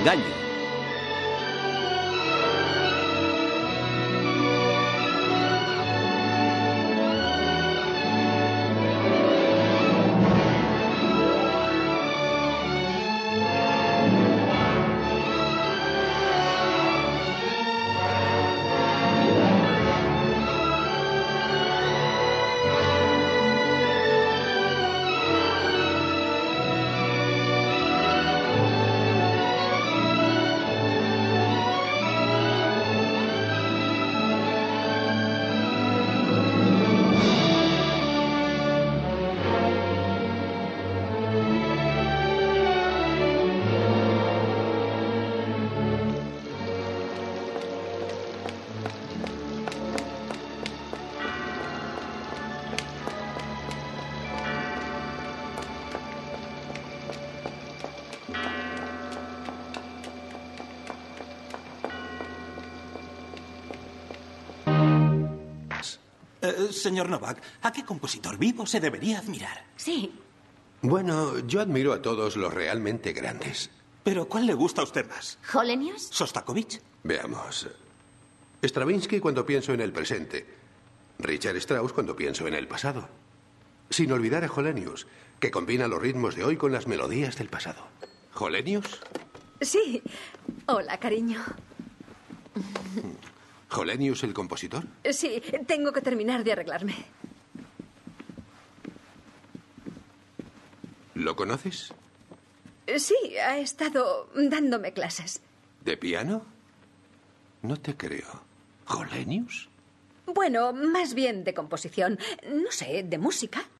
engaño. Señor Novak, ¿a qué compositor vivo se debería admirar? Sí. Bueno, yo admiro a todos los realmente grandes. ¿Pero cuál le gusta a usted más? ¿Holenius? ¿Sostakovich? Veamos. Stravinsky cuando pienso en el presente. Richard Strauss cuando pienso en el pasado. Sin olvidar a Holenius, que combina los ritmos de hoy con las melodías del pasado. ¿Holenius? Sí. Hola, cariño. ¿Holenius el compositor? Sí, tengo que terminar de arreglarme. ¿Lo conoces? Sí, ha estado dándome clases. ¿De piano? No te creo. ¿Holenius? Bueno, más bien de composición. No sé, de música.